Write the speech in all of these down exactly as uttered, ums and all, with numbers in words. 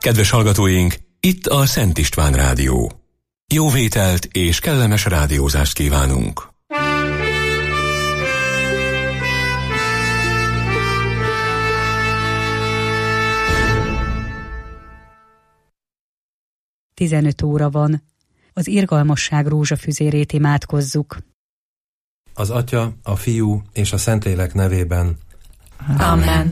Kedves hallgatóink, itt a Szent István Rádió. Jó vételt és kellemes rádiózást kívánunk! tizenöt óra van. Az irgalmasság rózsafüzérét imádkozzuk. Az Atya, a Fiú és a Szentlélek nevében. Amen.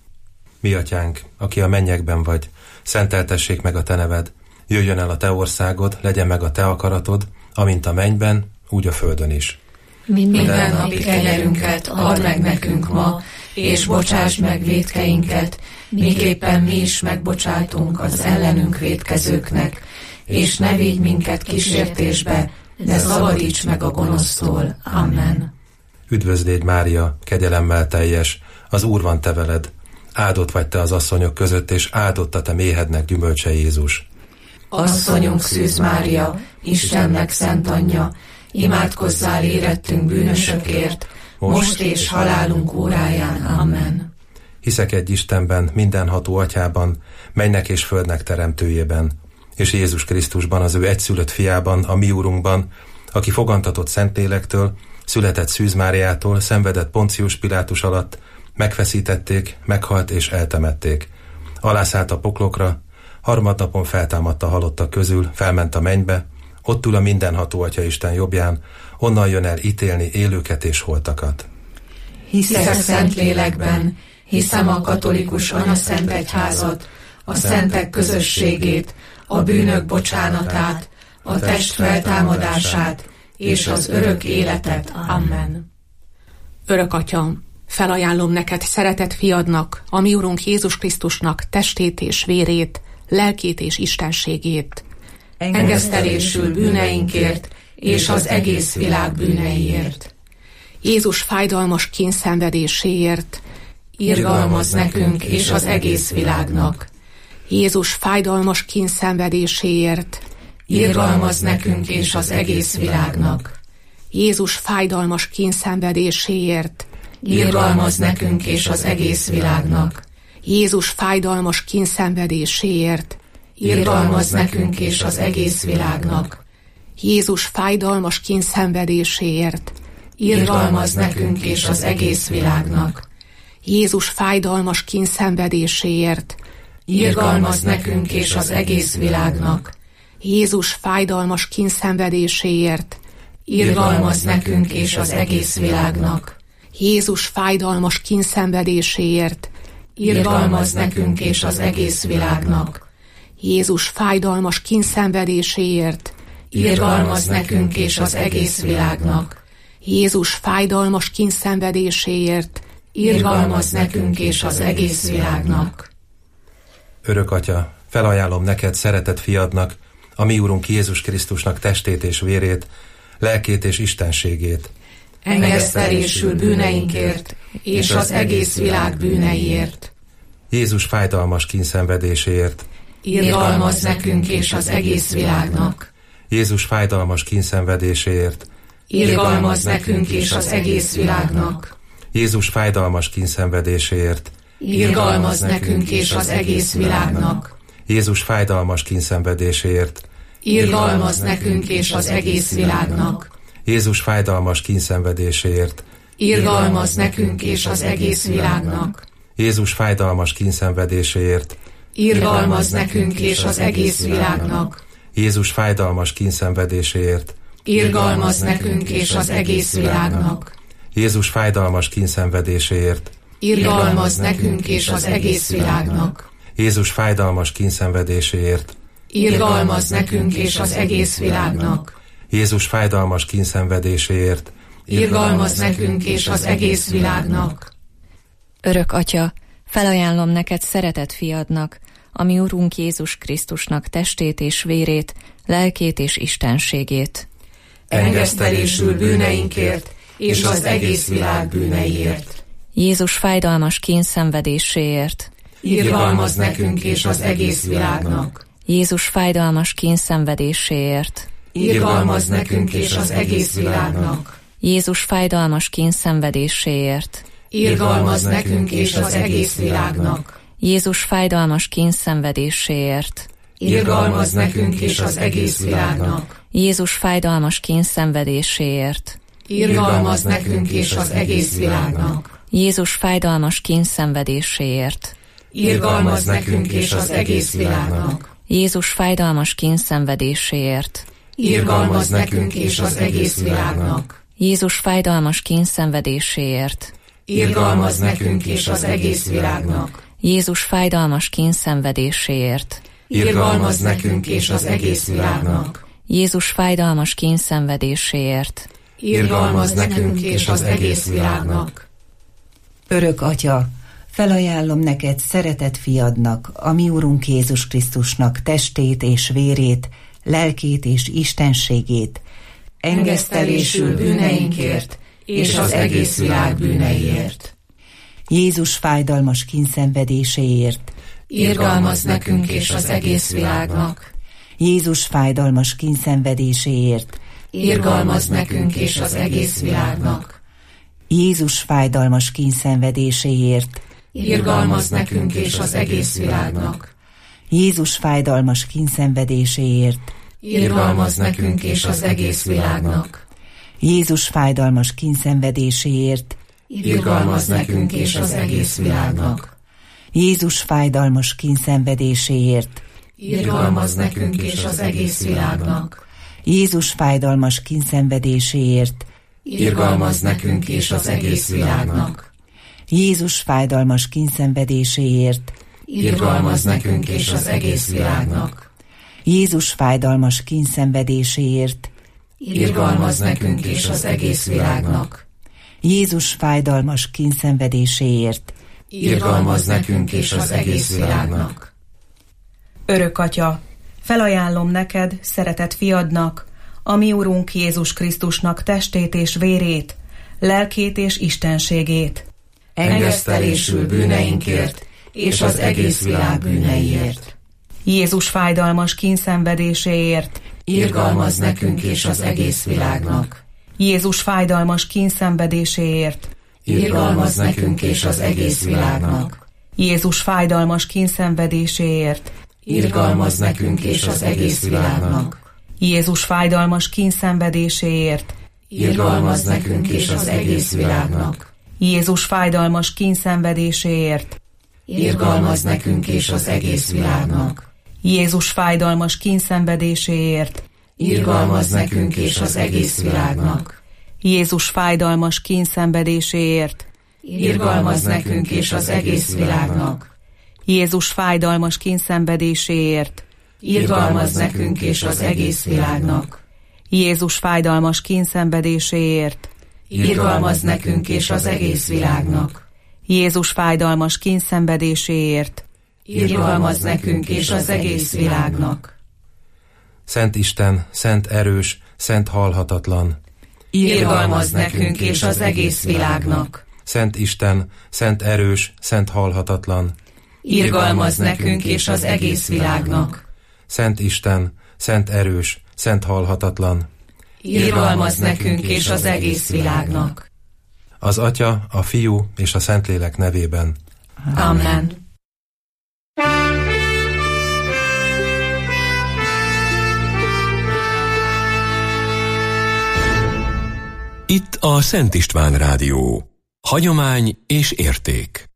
Mi Atyánk, aki a mennyekben vagy, szenteltessék meg a Te neved. Jöjjön el a Te országod, legyen meg a Te akaratod, amint a mennyben, úgy a földön is. Minden napi kenyerünket add meg nekünk ma, és bocsásd meg vétkeinket, miképpen mi is megbocsátunk az ellenünk vétkezőknek, és ne vigy minket kísértésbe, de szabadíts meg a gonosztól. Amen. Üdvözlégy Mária, kegyelemmel teljes, az Úr van te veled. Áldott vagy te az asszonyok között, és áldott a te méhednek gyümölcse Jézus. Asszonyunk Szűz Mária, Istennek szent anyja, imádkozzál érettünk bűnösökért, most és halálunk óráján. Amen. Hiszek egy Istenben, mindenható Atyában, mennynek és földnek teremtőjében, és Jézus Krisztusban, az ő egyszülött fiában, a mi Úrunkban, aki fogantatott Szentlélektől, született Szűz Máriától, szenvedett Poncius Pilátus alatt, megfeszítették, meghalt és eltemették. Alászállt a poklokra, harmadnapon feltámadt a halottak közül, felment a mennybe, ott ül a mindenható Atya Isten jobbján, onnan jön el ítélni élőket és holtakat. Hiszek Szentlélekben, hiszem a katolikus anyaszent egyházat, a szentek közösségét, a bűnök bocsánatát, a test feltámadását és az örök életet. Amen. Örök Atyam, felajánlom neked szeretett fiadnak, a mi Urunk Jézus Krisztusnak testét és vérét, lelkét és istenségét. Engesztelésül bűneinkért és az egész világ bűneiért. Jézus fájdalmas kényszenvedéséért. Irgalmazz nekünk és az egész világnak. Jézus fájdalmas kényszenvedéséért. Irgalmazz nekünk és az egész világnak. Jézus fájdalmas kényszenvedéséért. Irgalmazz nekünk és az egész világnak. Jézus fájdalmas kényszenvedéséért. Irgalmazz nekünk és az egész világnak. Jézus fájdalmas kényszenvedéséért. Irgalmazz nekünk és az egész világnak. Jézus fájdalmas kényszenvedéséért. Irgalmazz nekünk és az egész világnak. Jézus fájdalmas kényszenvedéséért. Irgalmazz nekünk és az egész világnak. Jézus fájdalmas kényszenvedéséért. Irgalmazz nekünk és az egész világnak. Jézus fájdalmas kényszenvedéséért. Irgalmazz nekünk és az egész világnak. Jézus fájdalmas kényszenvedéséért. Irgalmazz nekünk és az egész világnak. Örök Atya, felajánlom neked szeretett fiadnak, a mi Urunk Jézus Krisztusnak testét és vérét, lelkét és istenségét. Engesztelésül bűneinkért és az egész világ bűneiért. Jézus fájdalmas kényszenvedéséért. Irgalmazz nekünk és az egész világnak. Jézus fájdalmas kényszenvedéséért. Irgalmazz nekünk és az egész világnak. Jézus fájdalmas kényszenvedéséért. Irgalmazz nekünk és az egész világnak. Jézus fájdalmas kényszenvedéséért. Irgalmazz nekünk és az egész világnak. Jézus fájdalmas kényszenvedéséért. Irgalmazz nekünk és az egész világnak. Jézus fájdalmas kényszenvedéséért. Irgalmazz nekünk és az egész világnak. Jézus fájdalmas kényszenvedéséért. Irgalmazz nekünk és az egész világnak. Jézus fájdalmas kényszenvedéséért. Irgalmazz nekünk és az egész világnak. Jézus fájdalmas kényszenvedéséért. Irgalmazz nekünk és az egész világnak. Jézus fájdalmas kényszenvedéséért. Irgalmazz nekünk és az egész világnak. Örök Atya, felajánlom neked szeretett fiadnak, a mi Urunk Jézus Krisztusnak testét és vérét, lelkét és istenségét. Engesztelésül bűneinkért és az egész világ bűneiért. Jézus fájdalmas kényszenvedéséért. Irgalmazz nekünk és az egész világnak. Jézus fájdalmas kényszenvedéséért. Irgalmazz nekünk és az egész világnak. Jézus fájdalmas kényszenvedéséért. Irgalmazz nekünk és az egész világnak. Jézus fájdalmas kínszenvedéséért. Irgalmazz nekünk és az egész világnak. Jézus fájdalmas kínszenvedéséért. Irgalmazz nekünk és az egész világnak. Jézus fájdalmas kínszenvedéséért. Irgalmazz nekünk és az egész világnak. Jézus fájdalmas kínszenvedéséért. Irgalmazz nekünk és az egész világnak. Jézus fájdalmas kínszenvedéséért. Irgalmazz nekünk és az egész világnak. Jézus fájdalmas kínszenvedéséért. Irgalmazz nekünk és az egész világnak. Jézus fájdalmas kínszenvedéséért. Irgalmazz nekünk és az egész világnak. Örök Atya, felajánlom neked szeretett fiadnak, a mi Urunk Jézus Krisztusnak testét és vérét, lelkét és istenségét, engesztelésül bűneinkért és az egész világ bűneiért. Jézus fájdalmas kínszenvedéséért. Irgalmazz nekünk és az egész világnak. Jézus fájdalmas kínszenvedéséért. Irgalmazz nekünk és az egész világnak. Jézus fájdalmas kínszenvedéséért. Irgalmazz nekünk és az egész világnak. Jézus fájdalmas kínszenvedéséért. Irgalmazz nekünk és az egész világnak. Jézus fájdalmas kínszenvedéséért. Irgalmazz nekünk és az egész világnak. Jézus fájdalmas kínszenvedéséért. Irgalmazz nekünk és az egész világnak. Jézus fájdalmas kínszenvedéséért. Irgalmazz nekünk és az egész világnak. Jézus fájdalmas kínszenvedéséért. Irgalmazz nekünk és az egész világnak. Jézus fájdalmas kínszenvedéséért. Irgalmazz nekünk és az egész világnak. Jézus fájdalmas kínszenvedéséért. Irgalmazz nekünk és az egész világnak. Örök Atya, felajánlom neked, szeretett fiadnak, a mi Urunk Jézus Krisztusnak testét és vérét, lelkét és istenségét, engesztelésül bűneinkért és az egész világ bűneiért. Jézus fájdalmas kínszenvedéséért. Irgalmazz nekünk és az egész világnak. Jézus fájdalmas kínszenvedéséért. Irgalmazz nekünk és az egész világnak. Jézus fájdalmas kínszenvedéséért. Irgalmazz nekünk és az egész világnak. Jézus fájdalmas kínszenvedéséért. Irgalmazz nekünk és az egész világnak. Jézus fájdalmas kínszenvedéséért. Irgalmazz nekünk és az egész világnak. Jézus fájdalmas kínszenvedéséért. Irgalmazz nekünk és az egész világnak. Jézus fájdalmas kínszenvedéséért. Irgalmazz nekünk és az egész világnak. Jézus fájdalmas kínszenvedéséért. Irgalmazz nekünk és az egész világnak. Jézus fájdalmas kínszenvedéséért. Irgalmazz nekünk és az egész világnak. Jézus fájdalmas kínszenvedéséért. Irgalmazz nekünk és az egész világnak. Szent Isten, szent erős, szent halhatatlan. Irgalmazz nekünk és az egész világnak. Szent Isten, szent erős, szent halhatatlan. Irgalmazz nekünk és az egész világnak. Szent Isten, szent erős, szent halhatatlan. Irgalmazz nekünk és az egész világnak. Az Atya, a Fiú és a Szentlélek nevében. Amen. Itt a Szent István Rádió. Hagyomány és érték.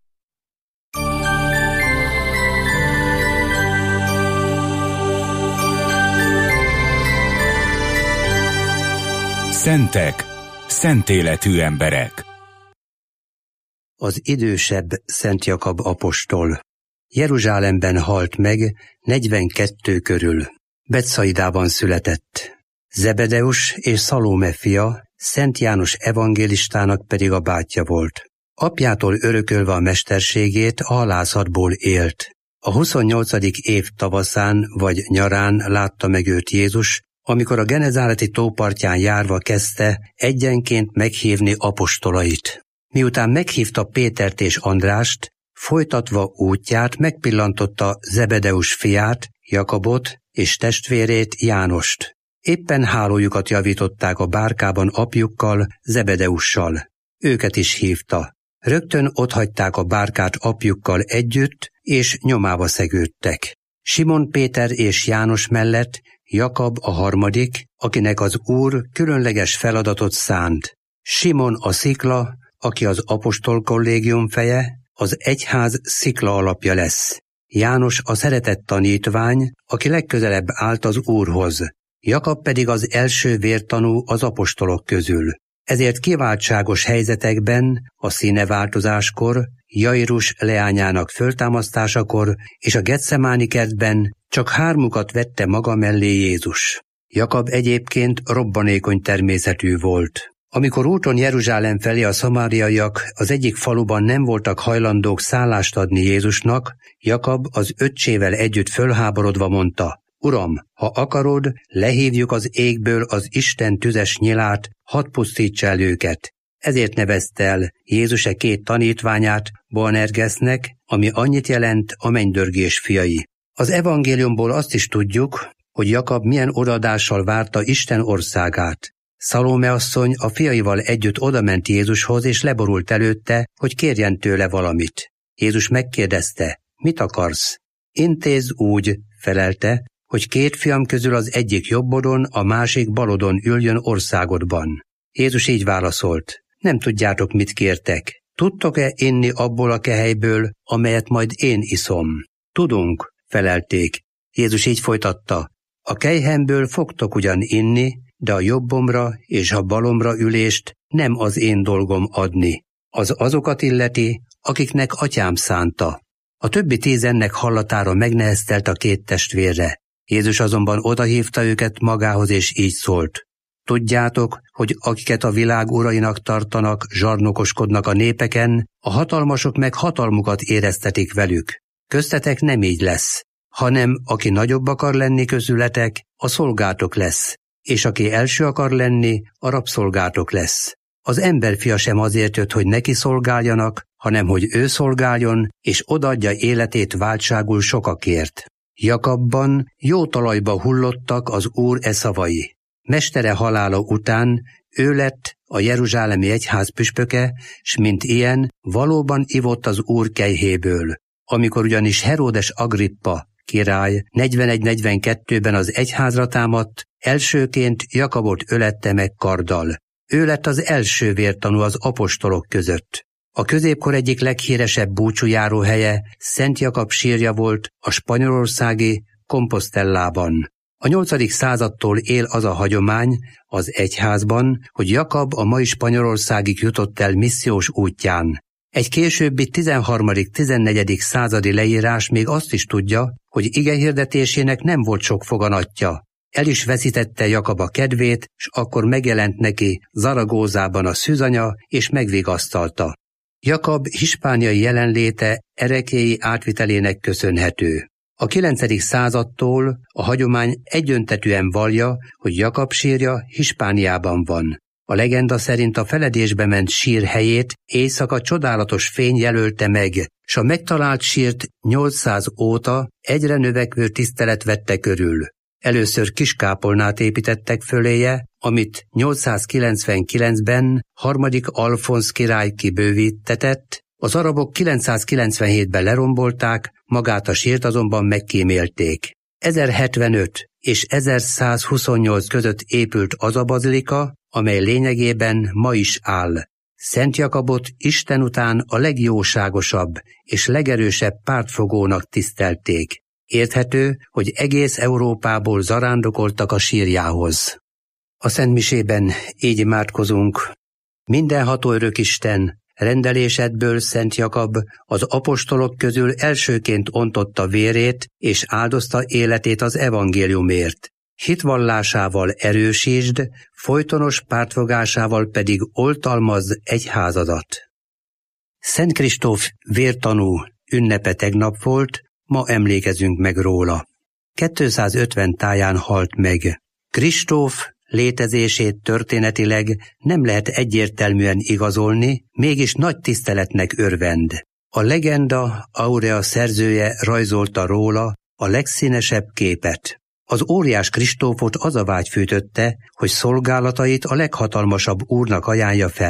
Szentek, szent életű emberek. Az idősebb Szent Jakab apostol Jeruzsálemben halt meg negyvenkettő körül. Betszaidában született. Zebedeus és Szalóme fia, Szent János evangélistának pedig a bátyja volt. Apjától örökölve a mesterségét a halászatból élt. A huszonnyolcadik év tavaszán vagy nyarán látta meg őt Jézus, amikor a Genezáreti tópartján járva kezdte egyenként meghívni apostolait. Miután meghívta Pétert és Andrást, folytatva útját megpillantotta Zebedeus fiát, Jakabot és testvérét, Jánost. Éppen hálójukat javították a bárkában apjukkal, Zebedeussal. Őket is hívta. Rögtön otthagyták a bárkát apjukkal együtt, és nyomába szegődtek. Simon Péter és János mellett Jakab a harmadik, akinek az Úr különleges feladatot szánt. Simon a szikla, aki az apostol kollégium feje, az egyház szikla alapja lesz. János a szeretett tanítvány, aki legközelebb állt az Úrhoz. Jakab pedig az első vértanú az apostolok közül. Ezért kiváltságos helyzetekben, a színeváltozáskor, Jairus leányának föltámasztásakor és a Getsemáni kertben csak hármukat vette maga mellé Jézus. Jakab egyébként robbanékony természetű volt. Amikor úton Jeruzsálem felé a szamáriaiak az egyik faluban nem voltak hajlandók szállást adni Jézusnak, Jakab az öccsével együtt fölháborodva mondta: Uram, ha akarod, lehívjuk az égből az Isten tüzes nyilát, hadd pusztítsa el őket. Ezért nevezte el Jézus e két tanítványát Boanergesznek, ami annyit jelent a mennydörgés fiai. Az evangéliumból azt is tudjuk, hogy Jakab milyen odaadással várta Isten országát. Szalóme asszony a fiaival együtt odament Jézushoz, és leborult előtte, hogy kérjen tőle valamit. Jézus megkérdezte: mit akarsz? Intézz úgy, felelte, hogy két fiam közül az egyik jobbodon, a másik balodon üljön országodban. Jézus így válaszolt: nem tudjátok, mit kértek. Tudtok-e inni abból a kehelyből, amelyet majd én iszom? Tudunk, felelték. Jézus így folytatta: a kelyhemből fogtok ugyan inni, de a jobbomra és a balomra ülést nem az én dolgom adni. Az azokat illeti, akiknek atyám szánta. A többi tíz ennek hallatára megneheztelt a két testvérre. Jézus azonban odahívta őket magához, és így szólt: tudjátok, hogy akiket a világ urainak tartanak, zsarnokoskodnak a népeken, a hatalmasok meg hatalmukat éreztetik velük. Köztetek nem így lesz, hanem aki nagyobb akar lenni közületek, a szolgátok lesz, és aki első akar lenni, a rabszolgátok lesz. Az emberfia sem azért jött, hogy neki szolgáljanak, hanem hogy ő szolgáljon, és odaadja életét váltságul sokakért. Jakabban jó talajba hullottak az Úr e szavai. Mestere halála után ő lett a jeruzsálemi egyház püspöke, s mint ilyen valóban ivott az Úr kejhéből. Amikor ugyanis Heródes Agrippa király negyvenegy negyvenkettőben az egyházra támadt, elsőként Jakabot ölette meg karddal. Ő lett az első vértanú az apostolok között. A középkor egyik leghíresebb búcsújáró helye Szent Jakab sírja volt a spanyolországi Compostellában. A nyolcadik századtól él az a hagyomány az egyházban, hogy Jakab a mai Spanyolországig jutott el missziós útján. Egy későbbi tizenharmadik-tizennegyedik századi leírás még azt is tudja, hogy igehirdetésének nem volt sok foganatja. El is veszítette Jakab a kedvét, s akkor megjelent neki Zaragózában a szűzanya, és megvigasztalta. Jakab hispániai jelenléte erekéi átvitelének köszönhető. A kilencedik századtól a hagyomány egyöntetűen vallja, hogy Jakab sírja Hispániában van. A legenda szerint a feledésbe ment sír helyét éjszaka csodálatos fény jelölte meg, s a megtalált sírt nyolcszáz óta egyre növekvő tisztelet vette körül. Először kiskápolnát építettek föléje, amit nyolcszázkilencvenkilencben harmadik Alfonz király kibővítetett, az arabok kilencszázkilencvenhétben lerombolták, magát a sírt azonban megkímélték. ezerhetvenöt és ezerszázhuszonnyolc között épült az a bazilika, amely lényegében ma is áll. Szent Jakabot Isten után a legjóságosabb és legerősebb pártfogónak tisztelték. Érthető, hogy egész Európából zarándokoltak a sírjához. A szentmisében így imádkozunk: mindenható örökisten, rendelésedből Szent Jakab az apostolok közül elsőként ontotta vérét és áldozta életét az evangéliumért. Hitvallásával erősítsd, folytonos pártfogásával pedig oltalmazd egyházadat. Szent Kristóf vértanú ünnepe tegnap volt, ma emlékezünk meg róla. kétszázötven táján halt meg. Kristóf létezését történetileg nem lehet egyértelműen igazolni, mégis nagy tiszteletnek örvend. A legenda Aurea szerzője rajzolta róla a legszínesebb képet. Az óriás Kristófot az a vágy fűtötte, hogy szolgálatait a leghatalmasabb úrnak ajánlja fel.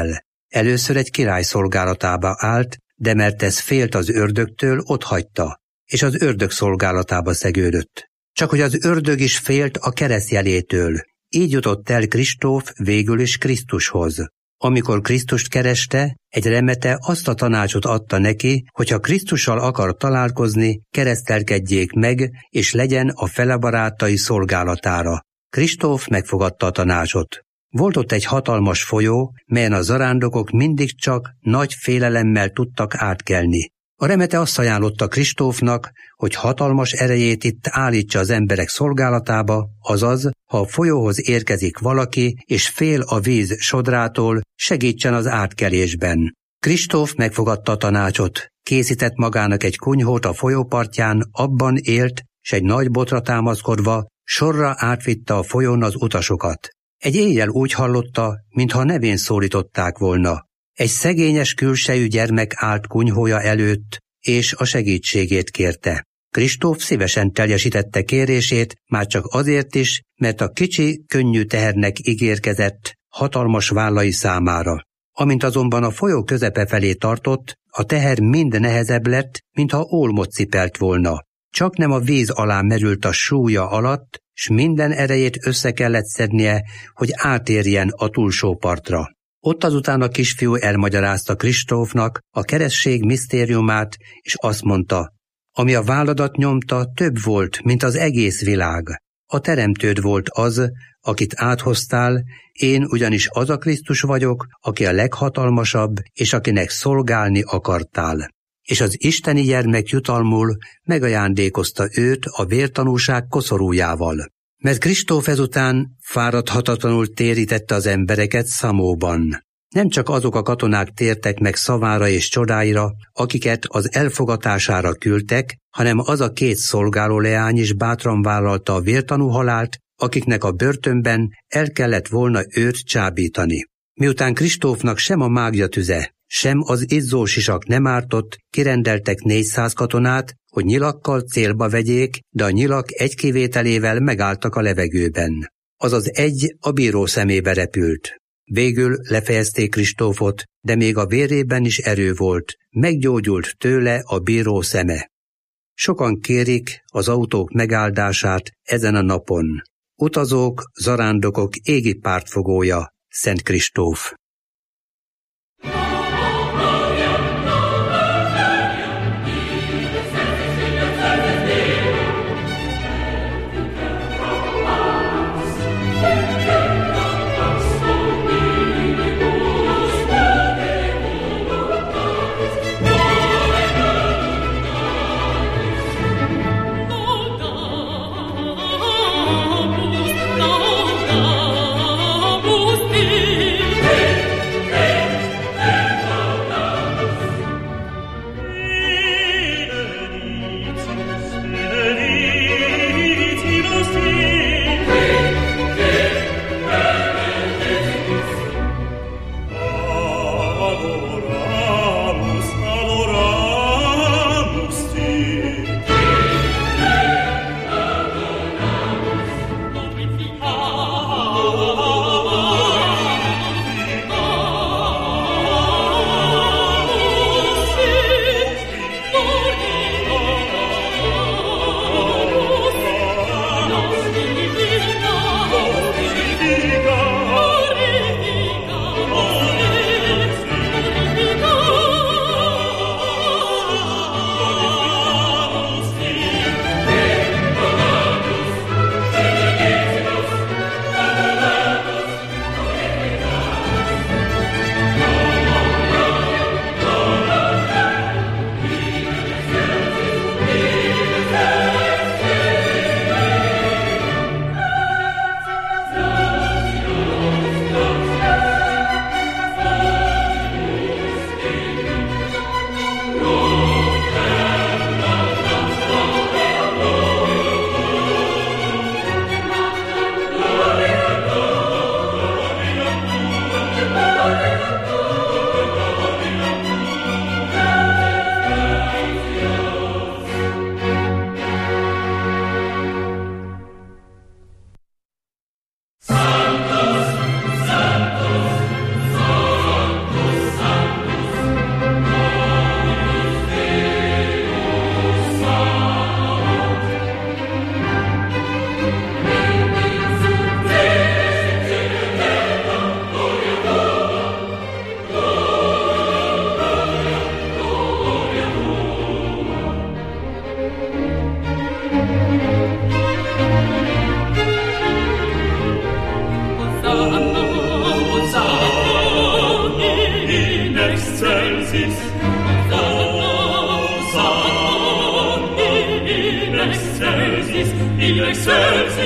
Először egy király szolgálatába állt, de mert ez félt az ördögtől, otthagyta, és az ördög szolgálatába szegődött. Csak hogy az ördög is félt a keresztjelétől. Így jutott el Kristóf végül is Krisztushoz. Amikor Krisztust kereste, egy remete azt a tanácsot adta neki, hogy ha Krisztussal akar találkozni, keresztelkedjék meg, és legyen a fele barátai szolgálatára. Kristóf megfogadta a tanácsot. Volt ott egy hatalmas folyó, melyen a zarándokok mindig csak nagy félelemmel tudtak átkelni. A remete azt ajánlotta Kristófnak, hogy hatalmas erejét itt állítsa az emberek szolgálatába, azaz, ha a folyóhoz érkezik valaki, és fél a víz sodrától, segítsen az átkelésben. Kristóf megfogadta a tanácsot, készített magának egy kunyhót a folyópartján, abban élt, s egy nagy botra támaszkodva sorra átvitte a folyón az utasokat. Egy éjjel úgy hallotta, mintha nevén szólították volna. Egy szegényes külsejű gyermek állt kunyhója előtt, és a segítségét kérte. Kristóf szívesen teljesítette kérését, már csak azért is, mert a kicsi, könnyű tehernek ígérkezett, hatalmas vállai számára. Amint azonban a folyó közepe felé tartott, a teher mind nehezebb lett, mintha ólmot cipelt volna. Csaknem a víz alá merült a súlya alatt, s minden erejét össze kellett szednie, hogy átérjen a túlsó partra. Ott azután a kisfiú elmagyarázta Kristófnak a keresztség misztériumát, és azt mondta, ami a válladat nyomta, több volt, mint az egész világ. A teremtőd volt az, akit áthoztál, én ugyanis az a Krisztus vagyok, aki a leghatalmasabb, és akinek szolgálni akartál. És az isteni gyermek jutalmul megajándékozta őt a vértanúság koszorújával. Mert Kristóf ezután fáradhatatlanul térítette az embereket Szamóban. Nem csak azok a katonák tértek meg szavára és csodáira, akiket az elfogatására küldtek, hanem az a két szolgáló leány is bátran vállalta a vértanú halált, akiknek a börtönben el kellett volna őt csábítani. Miután Kristófnak sem a mágia tüze, sem az izzó sisak nem ártott, kirendeltek négyszáz katonát, hogy nyilakkal célba vegyék, de a nyilak egy kivételével megálltak a levegőben. Azaz egy a bíró szemébe repült. Végül lefejezték Kristófot, de még a vérében is erő volt, meggyógyult tőle a bíró szeme. Sokan kérik az autók megáldását ezen a napon. Utazók, zarándokok égi pártfogója, Szent Kristóf. Hey!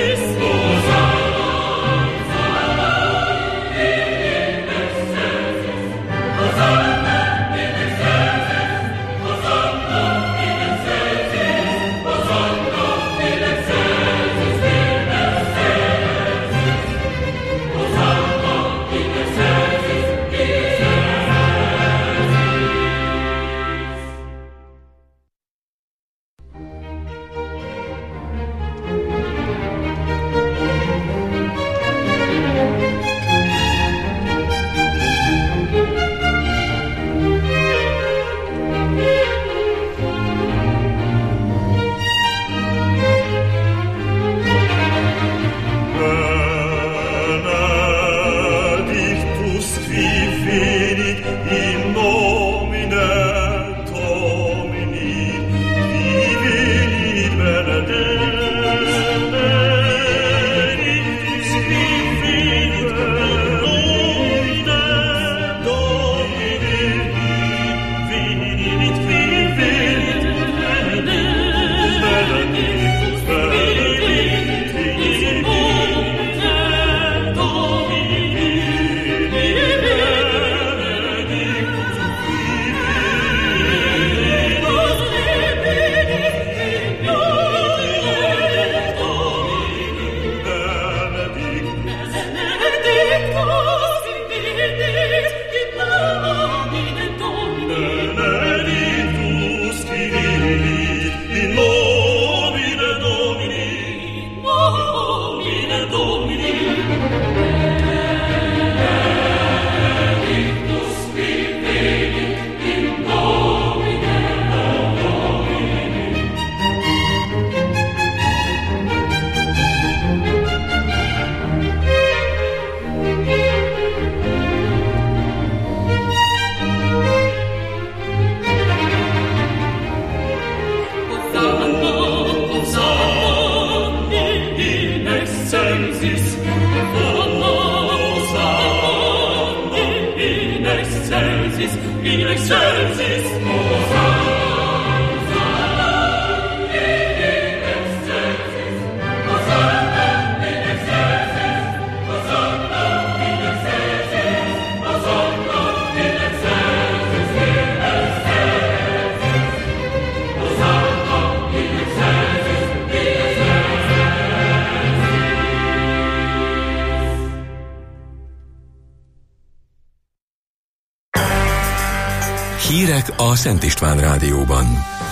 Hírek a Szent István Rádióban.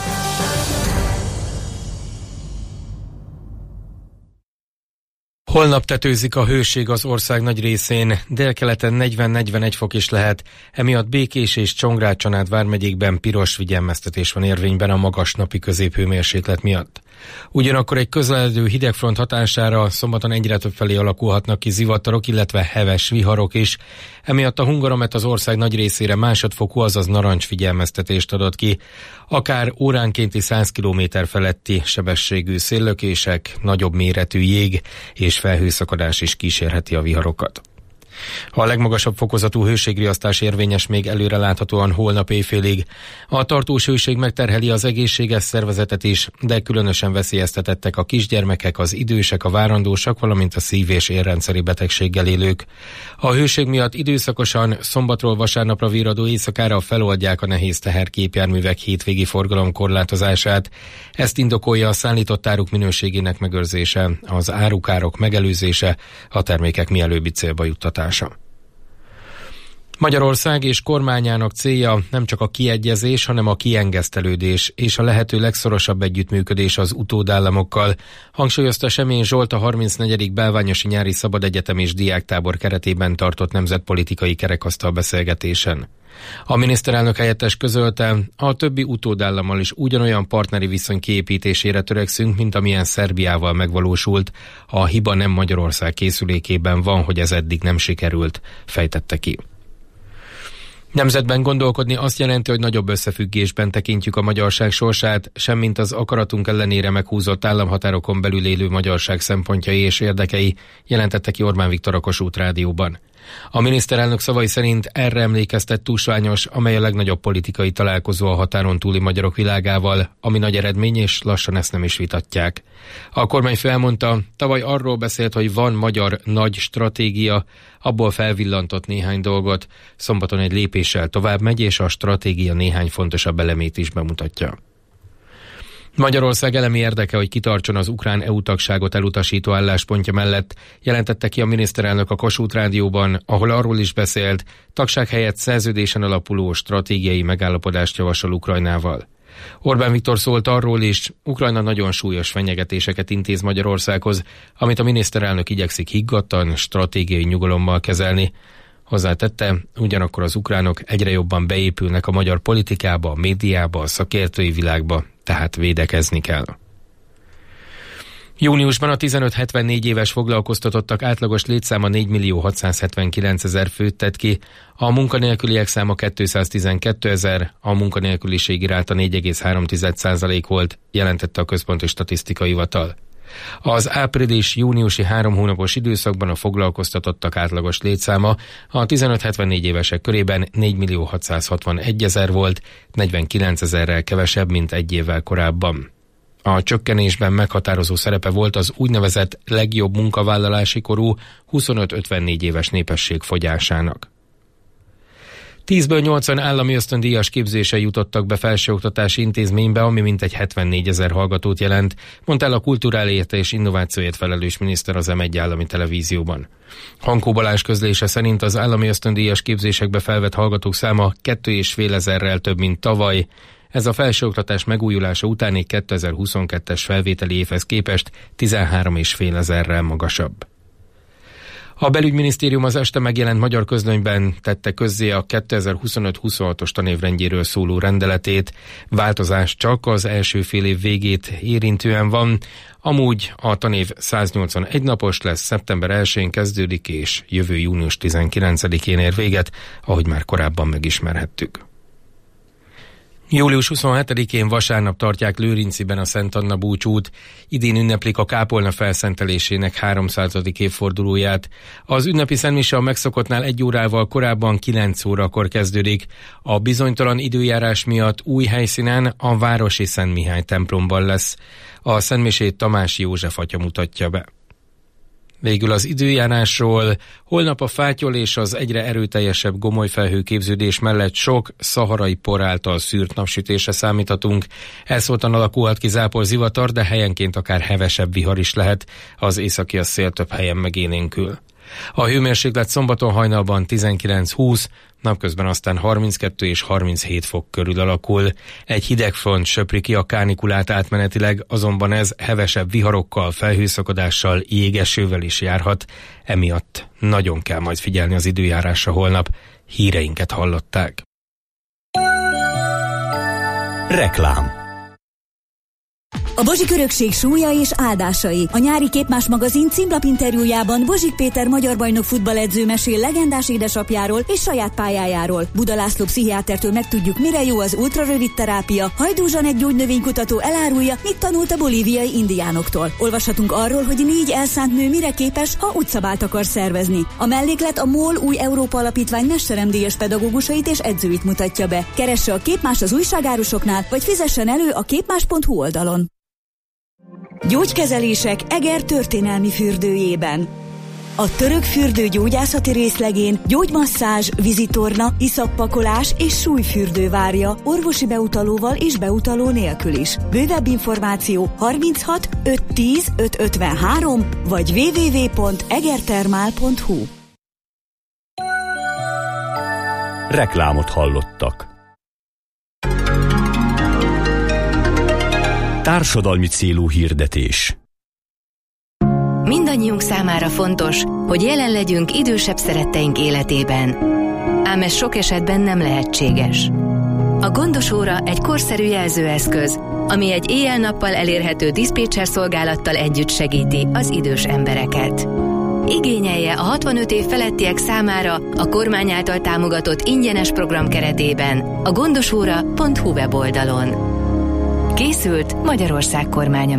Holnap tetőzik a hőség az ország nagy részén, délkeleten negyven-negyvenegy fok is lehet, emiatt Békés és Csongrád-Csanád vármegyékben piros figyelmeztetés van érvényben a magas napi középhőmérséklet miatt. Ugyanakkor egy közeledő hidegfront hatására szombaton egyre több felé alakulhatnak ki zivatarok, illetve heves viharok is. Emiatt a Hungaromet az ország nagy részére másodfokú, azaz narancs figyelmeztetést adott ki. Akár óránkénti száz kilométer feletti sebességű széllökések, nagyobb méretű jég és felhőszakadás is kísérheti a viharokat. A legmagasabb fokozatú hőségriasztás érvényes még előre láthatóan holnap éjfélig. A tartós hőség megterheli az egészséges szervezetet is, de különösen veszélyeztetettek a kisgyermekek, az idősek, a várandósak, valamint a szív- és érrendszeri betegséggel élők. A hőség miatt időszakosan szombatról vasárnapra virradó éjszakára feloldják a nehéz tehergépjárművek hétvégi forgalom korlátozását. Ezt indokolja a szállított áruk minőségének megőrzése, az árukárok megelőzése, a termékek mielőbbi célba juttatása. Magyarország és kormányának célja nem csak a kiegyezés, hanem a kiengesztelődés és a lehető legszorosabb együttműködés az utódállamokkal, hangsúlyozta Semén Zsolt, a harmincnegyedik Bálványosi Nyári Szabadegyetem és Diáktábor keretében tartott nemzetpolitikai kerekasztal beszélgetésen. A miniszterelnök helyettes közölte, a többi utódállammal is ugyanolyan partneri viszony kiépítésére törekszünk, mint amilyen Szerbiával megvalósult. A hiba nem Magyarország készülékében van, hogy ez eddig nem sikerült, fejtette ki. Nemzetben gondolkodni azt jelenti, hogy nagyobb összefüggésben tekintjük a magyarság sorsát, semmint az akaratunk ellenére meghúzott államhatárokon belül élő magyarság szempontjai és érdekei, jelentette ki Orbán Viktor a Kossuth Rádióban. A miniszterelnök szavai szerint erre emlékeztet Tusványos, amely a legnagyobb politikai találkozó a határon túli magyarok világával, ami nagy eredmény, és lassan ezt nem is vitatják. A kormányfő elmondta, tavaly arról beszélt, hogy van magyar nagy stratégia, abból felvillantott néhány dolgot, szombaton egy lépéssel tovább megy, és a stratégia néhány fontosabb elemét is bemutatja. Magyarország elemi érdeke, hogy kitartson az ukrán é u tagságot elutasító álláspontja mellett, jelentette ki a miniszterelnök a Kossuth Rádióban, ahol arról is beszélt, tagság helyett szerződésen alapuló stratégiai megállapodást javasol Ukrajnával. Orbán Viktor szólt arról is, Ukrajna nagyon súlyos fenyegetéseket intéz Magyarországhoz, amit a miniszterelnök igyekszik higgadtan, stratégiai nyugalommal kezelni. Hozzátette, ugyanakkor az ukránok egyre jobban beépülnek a magyar politikába, a médiába, a szakértői világba, tehát védekezni kell. Júniusban a tizenöt hetvennégy éves foglalkoztatottak átlagos létszáma négymillió hatszázhetvenkilencezer főt tett ki, a munkanélküliek száma kétszáztizenkétezer, a munkanélküliség iráta négy egész három százalék volt, jelentette a Központi Statisztikai Hivatal. Az április-júniusi három hónapos időszakban a foglalkoztatottak átlagos létszáma a tizenöt hetvennégy évesek körében négymillió hatszázhatvanegyezer volt, negyvenkilencezerrel kevesebb, mint egy évvel korábban. A csökkenésben meghatározó szerepe volt az úgynevezett legjobb munkavállalási korú huszonöt-ötvennégy éves népesség fogyásának. Tízből nyolcvan állami ösztöndíjas képzésre jutottak be felsőoktatási intézménybe, ami mintegy hetvennégyezer hallgatót jelent, mondta el a kulturáliért és innovációért felelős miniszter az em egy állami televízióban. Hankó Balázs közlése szerint az állami ösztöndíjas képzésekbe felvett hallgatók száma kettő és fél ezerrel több, mint tavaly. Ez a felsőoktatás megújulása utáni kétezer-huszonkettes felvételi évhez képest tizenhárom és fél ezerrel magasabb. A belügyminisztérium az este megjelent magyar közlönyben tette közzé a kétezer-huszonöt-huszonhatos tanévrendjéről szóló rendeletét. Változás csak az első fél év végét érintően van, amúgy a tanév száznyolcvanegy napos lesz, szeptember elsején kezdődik és jövő június tizenkilencedikén ér véget, ahogy már korábban megismerhettük. július huszonhetedikén vasárnap tartják Lőrinciben a Szent Anna búcsút. Idén ünneplik a kápolna felszentelésének háromszázadik évfordulóját. Az ünnepi szentmise a megszokottnál egy órával korábban kilenc órakor kezdődik. A bizonytalan időjárás miatt új helyszínen, a városi Szent Mihály templomban lesz. A szentmisét Tamási József atya mutatja be. Végül az időjárásról, holnap a fátyol és az egyre erőteljesebb gomolyfelhőképződés mellett sok szaharai por által szűrt napsütésre számíthatunk. Elszóltan alakulhat ki zápor zivatar, de helyenként akár hevesebb vihar is lehet, az északias szél több helyen megélénkül. A hőmérséklet szombaton hajnalban tizenkilenc-húsz, napközben aztán harminckettő és harminchét fok körül alakul. Egy hideg front söpri ki a kánikulát átmenetileg, azonban ez hevesebb viharokkal, felhőszakadással, jégesővel is járhat. Emiatt nagyon kell majd figyelni az időjárásra holnap. Híreinket hallották. Reklám. A Bozsik örökség súlya és áldásai. A nyári Képmás magazin címlapinterjújában Bozsik Péter magyar bajnok futballedző mesél legendás édesapjáról és saját pályájáról. Buda László pszichiátertől megtudjuk, mire jó az ultrarövid terápia. Hajdú Zsanett gyógynövénykutató elárulja, mit tanult a bolíviai indiánoktól. Olvashatunk arról, hogy négy elszánt nő mire képes, ha utcabált akar szervezni. A melléklet a MOL új Európa Alapítvány mesteremdíjas pedagógusait és edzőit mutatja be. Keresse a Képmás az újságárusoknál, vagy fizessen elő a képmás pont hu oldalon. Gyógykezelések Eger történelmi fürdőjében. A török fürdő gyógyászati részlegén gyógymasszázs, vízitorna, iszappakolás és súlyfürdő várja orvosi beutalóval és beutaló nélkül is. Bővebb információ harminchat ötszáz tíz ötszázötvenhárom vagy double-u double-u double-u pont egertermál pont hu. Reklámot hallottak. Társadalmi célú hirdetés. Mindannyiunk számára fontos, hogy jelen legyünk idősebb szeretteink életében. Ám ez sok esetben nem lehetséges. A Gondos óra egy korszerű jelzőeszköz, ami egy éjjel-nappal elérhető diszpécser szolgálattal együtt segíti az idős embereket. Igényelje a hatvanöt év felettiek számára a kormány által támogatott ingyenes program keretében a gondosóra pont hu weboldalon. Készült Magyarország kormánya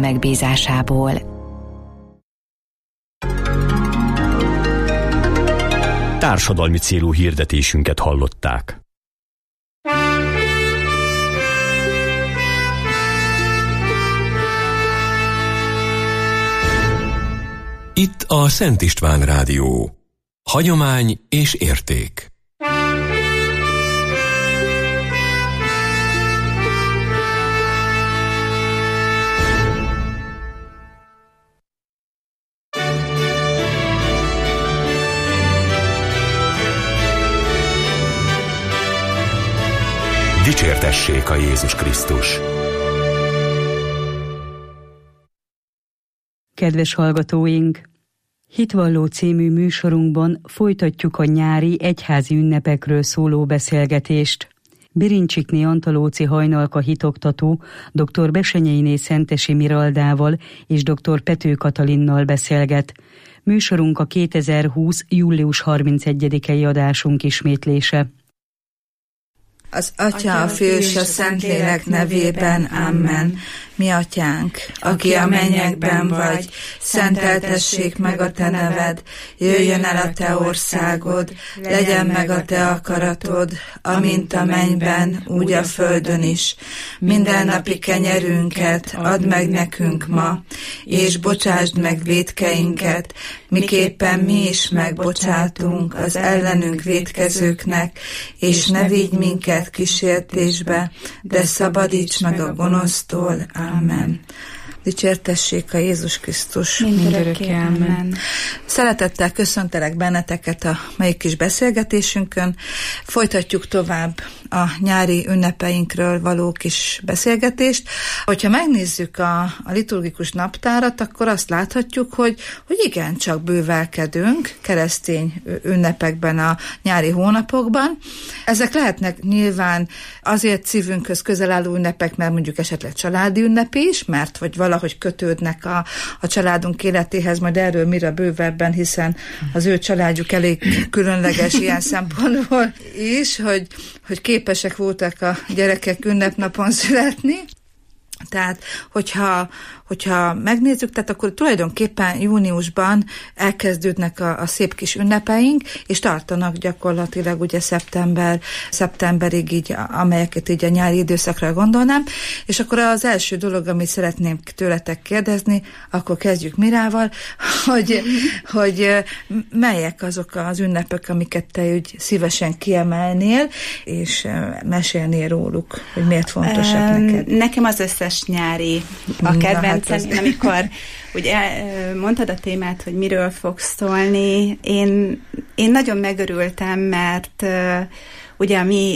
megbízásából. Társadalmi célú hirdetésünket hallották. Itt a Szent István Rádió. Hagyomány és érték. Dicsértessék a Jézus Krisztus! Kedves hallgatóink! Hitvalló című műsorunkban folytatjuk a nyári egyházi ünnepekről szóló beszélgetést. Birincsikné Antalóci Hajnalka hitoktató dr. Besenyeiné Szentesi Miraldával és dr. Pető Katalinnal beszélget. Műsorunk a kétezer-húsz. július harmincegyedikei adásunk ismétlése. Az Atya, a Fiú és a Szentlélek nevében, amen. Mi atyánk, aki a mennyekben vagy, szenteltessék meg a te neved, jöjjön el a te országod, legyen meg a te akaratod, amint a mennyben, úgy a földön is. Mindennapi kenyerünket add meg nekünk ma, és bocsásd meg vétkeinket, miképpen mi is megbocsátunk az ellenünk vétkezőknek, és ne vigy minket kísértésbe, de szabadíts meg a gonosztól. Amen. Dicsértessék a Jézus Krisztus. Mindörökké. Amen. Szeretettel köszöntelek benneteket a mai kis beszélgetésünkön. Folytatjuk tovább a nyári ünnepeinkről való kis beszélgetést. Hogyha megnézzük a, a liturgikus naptárat, akkor azt láthatjuk, hogy, hogy igen, csak bővelkedünk keresztény ünnepekben a nyári hónapokban. Ezek lehetnek nyilván azért szívünkhöz közel álló ünnepek, mert mondjuk esetleg családi ünnep is, mert vagy valahogy kötődnek a, a családunk életéhez, majd erről mire bővebben, hiszen az ő családjuk elég különleges ilyen szempontból is, hogy, hogy képesek voltak a gyerekek ünnepnapon születni. Tehát, hogyha, hogyha megnézzük, tehát akkor tulajdonképpen júniusban elkezdődnek a, a szép kis ünnepeink, és tartanak gyakorlatilag ugye szeptember, szeptemberig így, amelyeket így a nyári időszakra gondolnám, és akkor az első dolog, amit szeretném tőletek kérdezni, akkor kezdjük Mirával, hogy, hogy melyek azok az ünnepek, amiket te úgy szívesen kiemelnél, és mesélnél róluk, hogy miért fontosak um, neked. Nekem az összes nyári a kedvencem, hát amikor ugye mondtad a témát, hogy miről fogsz szólni. Én, én nagyon megörültem, mert uh, ugye a mi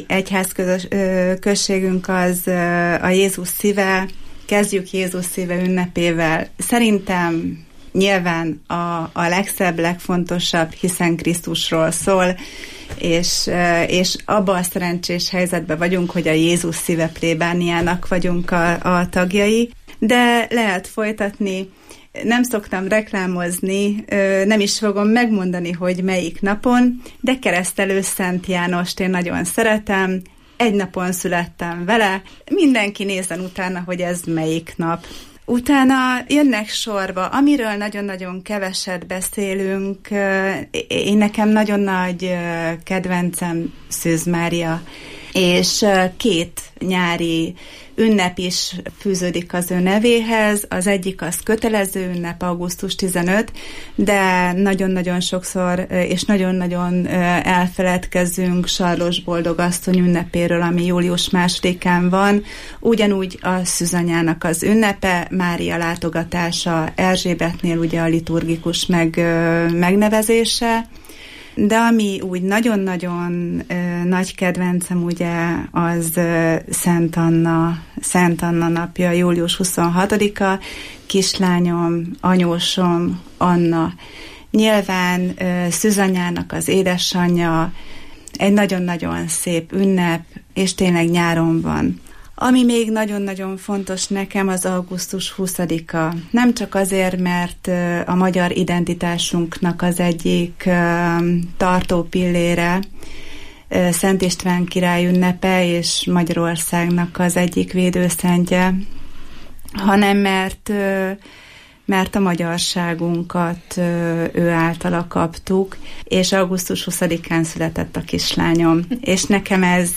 egyházközségünk az uh, a Jézus szíve, kezdjük Jézus szíve ünnepével. Szerintem nyilván a, a legszebb, legfontosabb, hiszen Krisztusról szól, és, és abban a szerencsés helyzetben vagyunk, hogy a Jézus szíve plébániának vagyunk a, a tagjai, de lehet folytatni. Nem szoktam reklámozni, nem is fogom megmondani, hogy melyik napon, de Keresztelő Szent Jánost én nagyon szeretem, egy napon születtem vele, mindenki nézzen utána, hogy ez melyik nap. Utána jönnek sorba, amiről nagyon-nagyon keveset beszélünk. Én nekem nagyon nagy kedvencem Szűz Mária, és két nyári ünnep is fűződik az ő nevéhez. Az egyik az kötelező ünnep, augusztus tizenötödike, de nagyon-nagyon sokszor és nagyon-nagyon elfeledkezünk Sarlós Boldogasszony ünnepéről, ami július másodikán van. Ugyanúgy a Szűzanyának az ünnepe, Mária látogatása Erzsébetnél, ugye a liturgikus meg, megnevezése. De ami úgy nagyon-nagyon ö, nagy kedvencem, ugye, az ö, Szent Anna, Szent Anna napja, július huszonhatodika, kislányom, anyósom, Anna. Nyilván ö, Szűzanyának az édesanyja, egy nagyon-nagyon szép ünnep, és tényleg nyáron van. Ami még nagyon-nagyon fontos nekem, az augusztus huszadika. Nem csak azért, mert a magyar identitásunknak az egyik tartó pillére, Szent István király ünnepe, és Magyarországnak az egyik védőszentje, hanem mert mert a magyarságunkat ő általa kaptuk, és augusztus huszadikán született a kislányom. És nekem ez,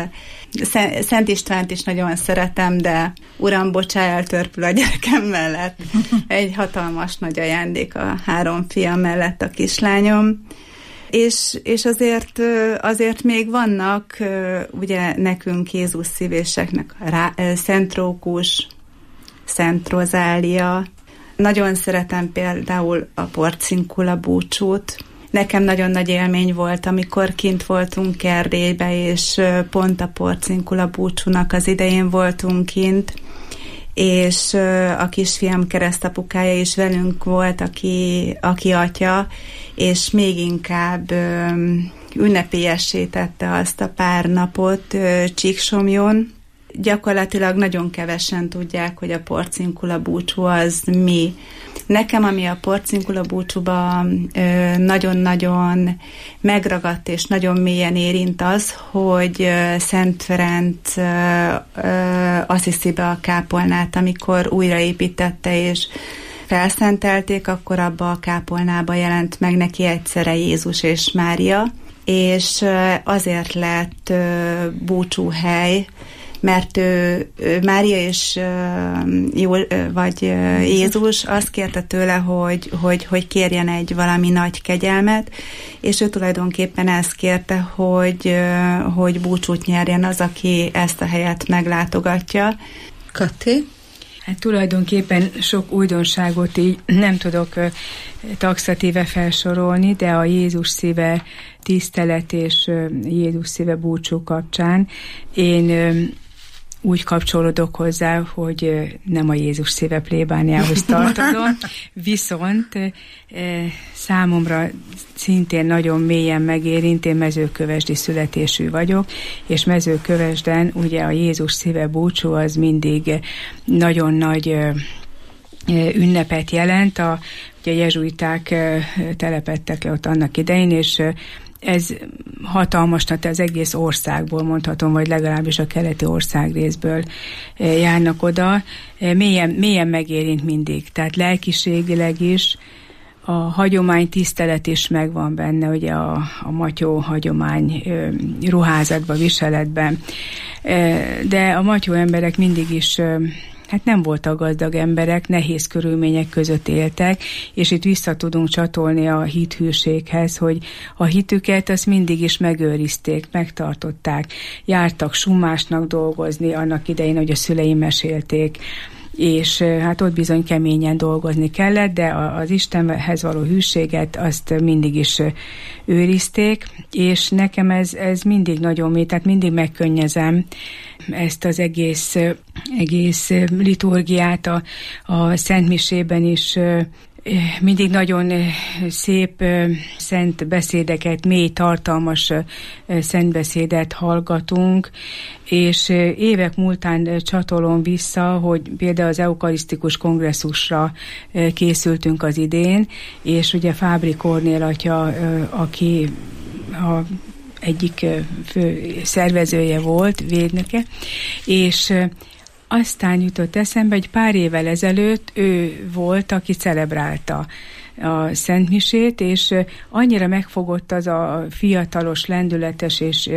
Szent Istvánt is nagyon szeretem, de uram, bocsáj, eltörpül a gyerekem mellett. Egy hatalmas nagy ajándék a három fiam mellett a kislányom. És, és azért, azért még vannak, ugye nekünk Jézus szívéseknek a Szent Rókus, Szent Rozália. Nagyon szeretem például a porcinkula búcsút. Nekem nagyon nagy élmény volt, amikor kint voltunk Erdélybe, és pont a porcinkula búcsúnak az idején voltunk kint, és a kisfiam keresztapukája is velünk volt, aki, aki atya, és még inkább ünnepélyessé tette azt a pár napot Csíksomjon. Gyakorlatilag nagyon kevesen tudják, hogy a porcinkula búcsú az mi. Nekem, ami a porcinkula búcsúban nagyon-nagyon megragadt és nagyon mélyen érint az, hogy Szent Ferenc Asszisztibe a kápolnát, amikor újraépítette és felszentelték, akkor abba a kápolnába jelent meg neki egyszerre Jézus és Mária, és azért lett búcsúhely, mert ő, ő, Mária és jó, vagy Jézus azt kérte tőle, hogy, hogy, hogy kérjen egy valami nagy kegyelmet, és ő tulajdonképpen ezt kérte, hogy, hogy búcsút nyerjen az, aki ezt a helyet meglátogatja. Kati? Hát tulajdonképpen sok újdonságot így nem tudok taxatíve felsorolni, de a Jézus szíve tisztelet és Jézus szíve búcsú kapcsán én úgy kapcsolódok hozzá, hogy nem a Jézus szíve plébániához tartozom, viszont számomra szintén nagyon mélyen megérint, én mezőkövesdi születésű vagyok, és Mezőkövesden ugye a Jézus szíve búcsú az mindig nagyon nagy ünnepet jelent. A, ugye a jezsuiták telepedtek le ott annak idején, és ez hatalmas, tehát az egész országból mondhatom, vagy legalábbis a keleti országrészből járnak oda. Mélyen, mélyen megérint mindig, tehát lelkiségileg is, a hagyomány tisztelet is megvan benne, ugye a, a matyó hagyomány ruházatban, viseletben, de a matyó emberek mindig is hát nem voltak gazdag emberek, nehéz körülmények között éltek, és itt vissza tudunk csatolni a hithűséghez, hogy a hitüket azt mindig is megőrizték, megtartották. Jártak summásnak dolgozni, annak idején, hogy a szüleim mesélték, és hát ott bizony keményen dolgozni kellett, de az Istenhez való hűséget azt mindig is őrizték, és nekem ez, ez mindig nagyon mély, tehát mindig megkönnyezem ezt az egész, egész liturgiát a, a Szentmisében is. Mindig nagyon szép szent beszédeket, mély, tartalmas szent beszédet hallgatunk, és évek múltán csatolom vissza, hogy például az eukarisztikus kongresszusra készültünk az idén, és ugye Fábri Kornél atya, aki a egyik fő szervezője volt, védnöke, és aztán jutott eszembe, hogy pár évvel ezelőtt ő volt, aki celebrálta a Szentmisét, és annyira megfogott az a fiatalos, lendületes és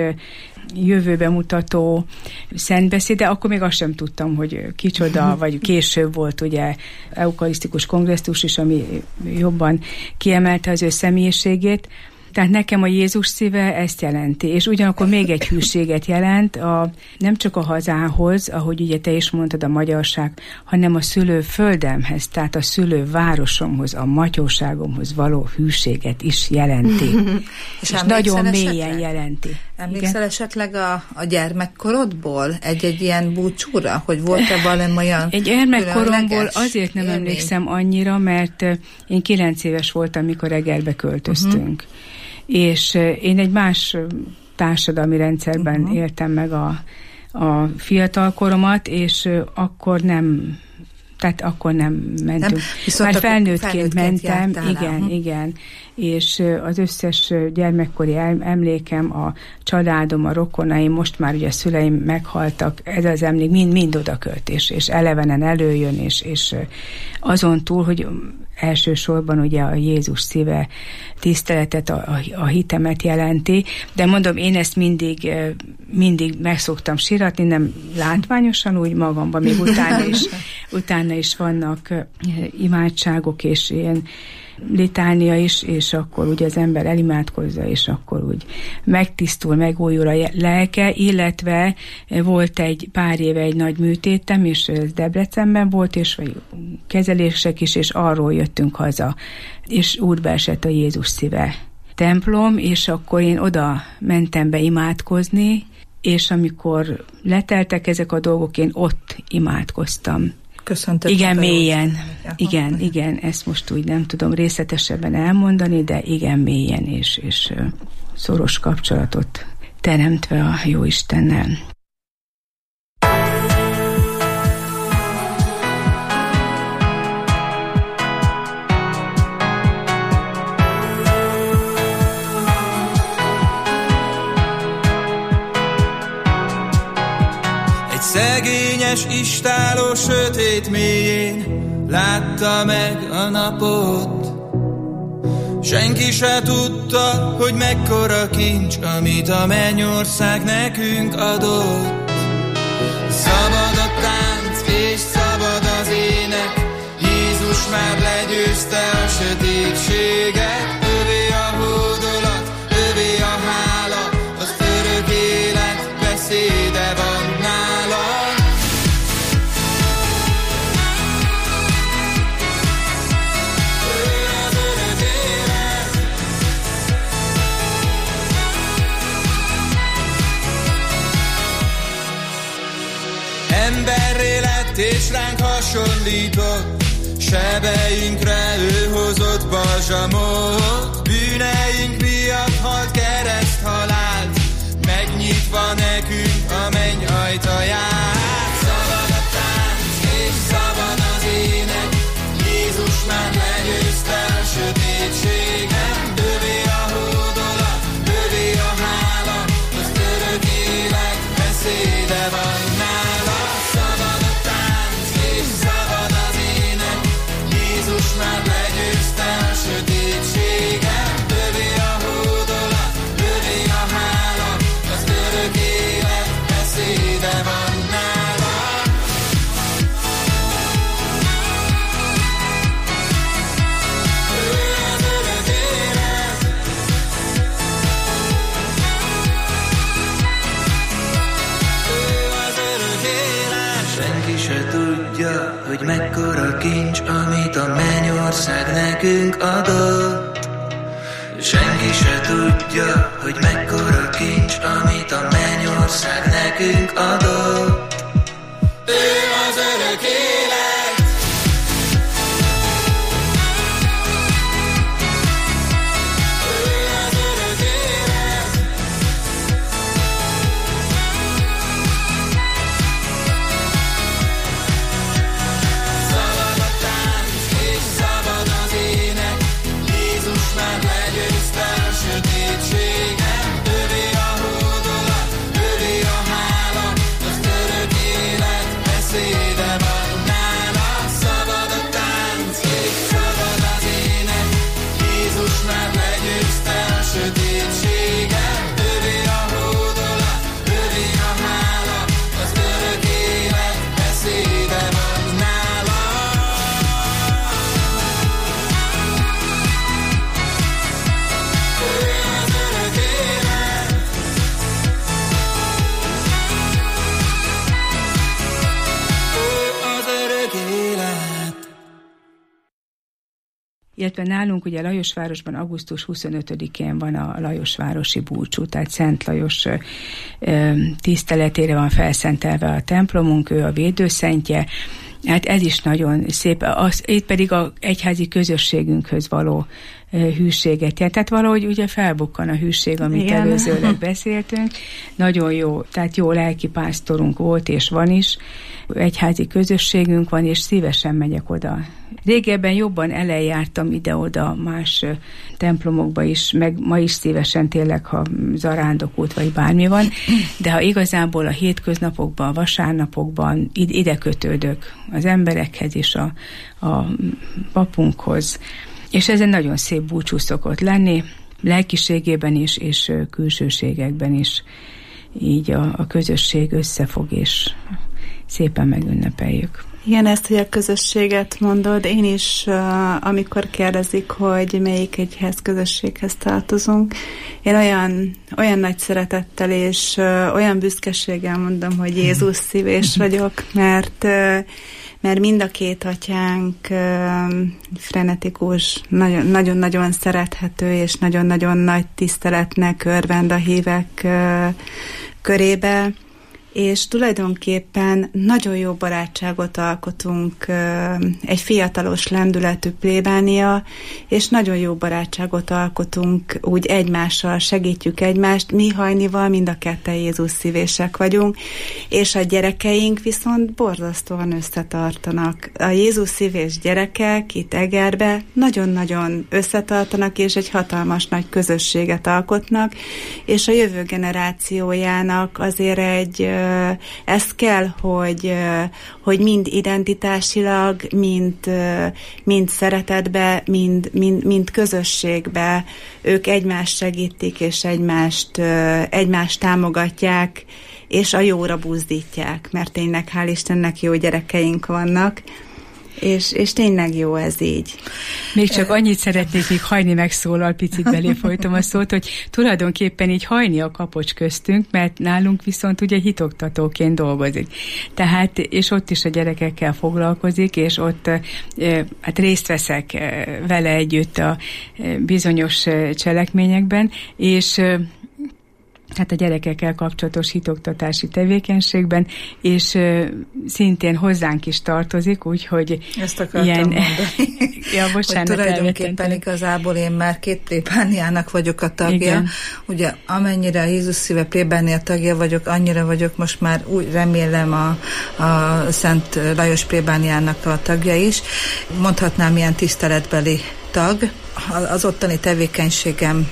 jövőbe mutató szentbeszéd, de akkor még azt sem tudtam, hogy kicsoda, vagy később volt ugye eukarisztikus kongresszus is, ami jobban kiemelte az ő személyiségét. Tehát nekem a Jézus szíve ezt jelenti, és ugyanakkor még egy hűséget jelent, a, nem csak a hazához, ahogy ugye te is mondtad, a magyarság, hanem a szülőföldemhez, tehát a szülővárosomhoz, a matyóságomhoz való hűséget is jelenti. és és nagyon mélyen esetleg? jelenti. Emlékszel Igen? esetleg a, a gyermekkorodból egy-egy ilyen búcsúra, hogy volt-e valami olyan Egy gyermekkoromból azért nem élmény? emlékszem annyira, mert én kilenc éves voltam, mikor Egerbe költöztünk. Uh-huh. És én egy más társadalmi rendszerben uh-huh. éltem meg a, a fiatalkoromat, és akkor nem tehát akkor nem mentünk. Nem, már felnőttként mentem, igen, hm. igen. És az összes gyermekkori emlékem, a családom, a rokonaim, most már ugye a szüleim meghaltak, ez az emlék mind, mind oda költ, és, és elevenen előjön, és, és azon túl, hogy elsősorban ugye a Jézus szíve tiszteletet, a, a, a hitemet jelenti, de mondom, én ezt mindig, mindig meg szoktam síratni, nem látványosan, úgy magamban, még utána is, utána is vannak imádságok, és ilyen litánia is, és akkor ugye az ember elimádkozza, és akkor úgy megtisztul, megújul a lelke, illetve volt egy pár éve egy nagy műtétem, és ez Debrecenben volt, és vagy kezelések is, és arról jöttünk haza, és útba esett a Jézus szíve templom, és akkor én oda mentem be imádkozni, és amikor leteltek ezek a dolgok, én ott imádkoztam. Köszöntök. Igen, mélyen. Igen, igen, ezt most úgy nem tudom részletesebben elmondani, de igen, mélyen, és, és szoros kapcsolatot teremtve a Jóistennel. Szegényes istálló sötét mélyén látta meg a napot. Senki se tudta, hogy mekkora kincs, amit a mennyország nekünk adott. Szabad a tánc és szabad az ének, Jézus már legyőzte a sötétséget. Övé a hódolat, övé a hála, az örök élet beszéde van. Emberré lett és ránk hasonlított, sebeinkre ő hozott balzsamot. Bűneink miatt halt kereszthalált, megnyitva nekünk a menny ajtaját. Szabad a tánc és szabad az ének, Jézus már legyőzte a sötétséget. Övé a hódolat, övé a hála, az örök élet beszéde van nála. Szabad a tánc és szabad az ének, Jézus már legyőzte a sötétséget. Övé a hódolat, övé a hála, az örök élet beszéde van nála. Ő az örök élet. Ő az örök élet. Senki se tudja, hogy mekkora kincs, amit a mennyország nekünk adott. Senki se tudja, hogy mekkora kincs, amit a mennyország nekünk adott. Ő az örök élet. Ő az örök élet. Szabad a tánc és szabad az ének, Jézus már legyőzte a sötétséget. Övé a hódolat, övé a hála, az örök élet beszéde van nála. Szabad a tánc és szabad az ének, Jézus már legyőzte a sötétséget. Övé a hódolat, övé a hála, az örök élet beszéde van nála. Ő az örök élet. Ő az örök élet. Illetve nálunk ugye Lajosvárosban augusztus huszonötödikén van a Lajosvárosi búcsú, tehát Szent Lajos ö, tiszteletére van felszentelve a templomunk, ő a védőszentje, Hát ez is nagyon szép. Az, itt pedig az egyházi közösségünkhöz való hűséget. Tehát valahogy ugye felbukkan a hűség, amit igen. előzőleg beszéltünk. Nagyon jó, tehát jó lelkipásztorunk volt és van is. Egyházi közösségünk van, és szívesen megyek oda. Régebben jobban elejártam ide-oda más templomokba is, meg ma is szívesen tényleg, ha zarándokút vagy bármi van, de ha igazából a hétköznapokban, a vasárnapokban ide kötődök az emberekhez és a, a papunkhoz. És ez egy nagyon szép búcsú szokott lenni, lelkiségében is, és külsőségekben is. Így a, a közösség összefog, és szépen megünnepeljük. Igen, ezt, hogy a közösséget mondod, én is, amikor kérdezik, hogy melyik egyház közösséghez tartozunk, én olyan, olyan nagy szeretettel és olyan büszkeséggel mondom, hogy Jézus szívés vagyok, mert mert mind a két atyánk frenetikus, nagyon-nagyon szerethető, és nagyon-nagyon nagy tiszteletnek örvend a hívek körébe, és tulajdonképpen nagyon jó barátságot alkotunk, egy fiatalos lendületű plébánia, és nagyon jó barátságot alkotunk úgy egymással, segítjük egymást, mi Hajnival mind a ketten Jézus szívések vagyunk, és a gyerekeink viszont borzasztóan összetartanak. A Jézus szívés gyerekek itt Egerbe nagyon-nagyon összetartanak, és egy hatalmas nagy közösséget alkotnak, és a jövő generációjának azért egy ez kell, hogy, hogy mind identitásilag, mind, mind szeretetbe, mind, mind, mind közösségbe ők egymást segítik, és egymást, egymást támogatják, és a jóra buzdítják, mert tényleg hál' Istennek jó gyerekeink vannak, És, és tényleg jó ez így. Még csak annyit szeretnék, még Hajni megszólal, picit belé folytom a szót, hogy tulajdonképpen így Hajni a kapocs köztünk, mert nálunk viszont ugye hitoktatóként dolgozik. Tehát, és ott is a gyerekekkel foglalkozik, és ott hát részt veszek vele együtt a bizonyos cselekményekben, és hát a gyerekekkel kapcsolatos hitoktatási tevékenységben, és uh, szintén hozzánk is tartozik, úgyhogy ezt akartam ilyen... mondani, ja, bocsánat, hogy tulajdonképpen igazából én már két plébániának vagyok a tagja. Igen. Ugye amennyire a Jézus szíve plébánia tagja vagyok, annyira vagyok most már úgy remélem a, a Szent Lajos plébániának a tagja is. Mondhatnám ilyen tiszteletbeli tag az ottani tevékenységem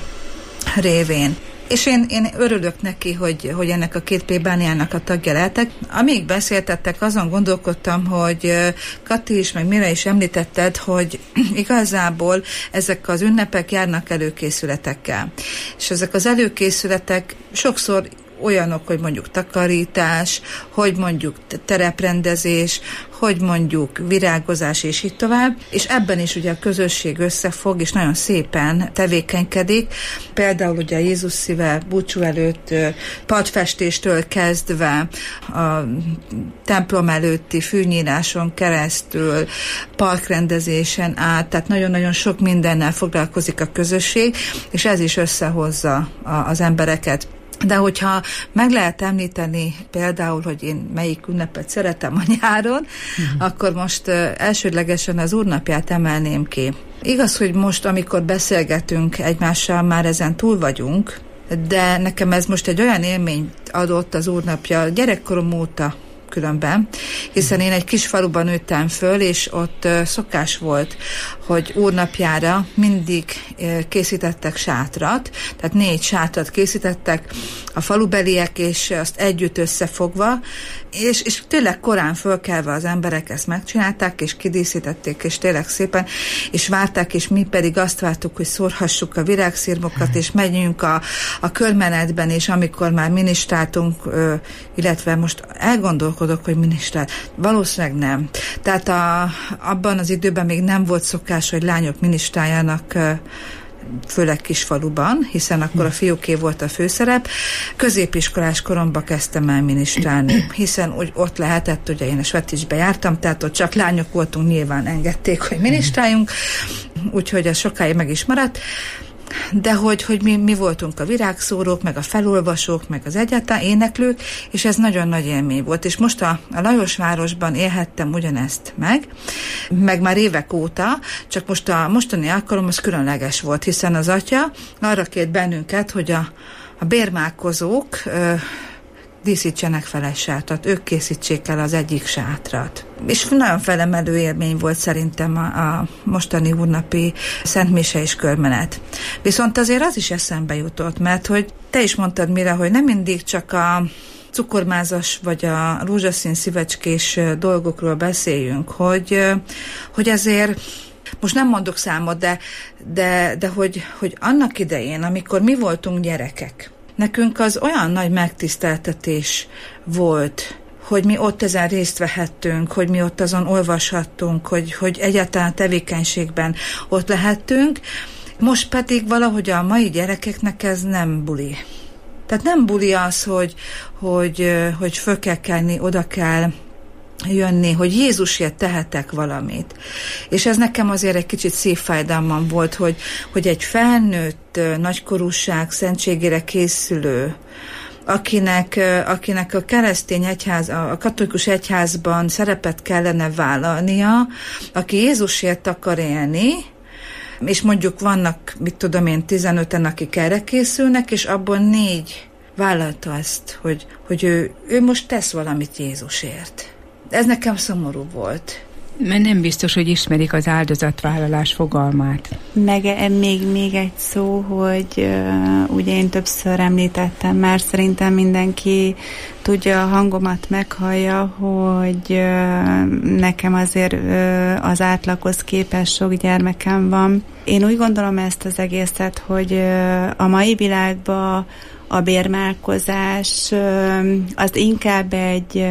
révén. És én, én örülök neki, hogy, hogy ennek a két plébániának a tagja lehetek. Amíg beszéltettek, azon gondolkodtam, hogy Kati is, meg Mire is említetted, hogy igazából ezek az ünnepek járnak előkészületekkel. És ezek az előkészületek sokszor olyanok, hogy mondjuk takarítás, hogy mondjuk tereprendezés, hogy mondjuk virágozás, és így tovább. És ebben is ugye a közösség összefog, és nagyon szépen tevékenykedik. Például ugye a Jézus szíve búcsú előtt padfestéstől kezdve a templom előtti fűnyíráson keresztül, parkrendezésen át, tehát nagyon-nagyon sok mindennel foglalkozik a közösség, és ez is összehozza az embereket. De hogyha meg lehet említeni például, hogy én melyik ünnepet szeretem a nyáron, uh-huh. akkor most uh, elsődlegesen az Úrnapját emelném ki. Igaz, hogy most, amikor beszélgetünk egymással, már ezen túl vagyunk, de nekem ez most egy olyan élményt adott az Úrnapja gyerekkorom óta különben, hiszen én egy kis faluban nőttem föl, és ott uh, szokás volt, hogy úrnapjára mindig uh, készítettek sátrat, tehát négy sátrat készítettek a falubeliek, és azt együtt összefogva, és, és tényleg korán fölkelve az emberek ezt megcsinálták, és kidíszítették, és tényleg szépen, és várták, és mi pedig azt vártuk, hogy szórhassuk a virágszirmokat, és megyünk a, a körmenetben, és amikor már minisztráltunk, uh, illetve most elgondolkodok, hogy minisztrált. Valószínűleg nem. Tehát a, abban az időben még nem volt szokás, hogy lányok minisztráljanak, főleg kisfaluban, hiszen akkor a fiúké volt a főszerep. Középiskolás koromban kezdtem el minisztrálni, hiszen úgy ott lehetett, ugye én a Sveticsbe jártam, tehát ott csak lányok voltunk, nyilván engedték, hogy minisztráljunk, úgyhogy ez sokáig meg is maradt. de hogy, hogy mi, mi voltunk a virágszórók, meg a felolvasók, meg az egyáltalán éneklők, és ez nagyon nagy élmény volt. És most a, a Lajosvárosban élhettem ugyanezt meg, meg már évek óta, csak most a mostani alkalom az különleges volt, hiszen az atya arra kért bennünket, hogy a, a bérmálkozók ö, díszítsenek fel egy sátrat, ők készítsék el az egyik sátrat. És nagyon felemelő élmény volt szerintem a, a mostani úrnapi szentmise és körmenet. Viszont azért az is eszembe jutott, mert hogy te is mondtad, Mire, hogy nem mindig csak a cukormázas vagy a rózsaszín szívecskés dolgokról beszéljünk, hogy, hogy azért most nem mondok számot, de, de, de hogy, hogy annak idején, amikor mi voltunk gyerekek, nekünk az olyan nagy megtiszteltetés volt, hogy mi ott ezen részt vehettünk, hogy mi ott azon olvashattunk, hogy, hogy egyáltalán tevékenységben ott lehettünk. Most pedig valahogy a mai gyerekeknek ez nem buli. Tehát nem buli az, hogy, hogy, hogy föl kell kelni, oda kell jönni, hogy Jézusért tehetek valamit. És ez nekem azért egy kicsit szívfájdalmam volt, hogy, hogy egy felnőtt, nagykorúság szentségére készülő, akinek, akinek a keresztény egyház, a katolikus egyházban szerepet kellene vállalnia, aki Jézusért akar élni, és mondjuk vannak, mit tudom én, tizenöten, akik erre készülnek, és abból négy vállalta ezt, hogy, hogy ő, ő most tesz valamit Jézusért. Ez nekem szomorú volt. Mert nem biztos, hogy ismerik az áldozatvállalás fogalmát. Meg még, még egy szó, hogy uh, ugye én többször említettem már, szerintem mindenki tudja, a hangomat meghallja, hogy uh, nekem azért uh, az átlaghoz képest sok gyermekem van. Én úgy gondolom ezt az egészet, hogy uh, a mai világban a bérmálkozás az inkább egy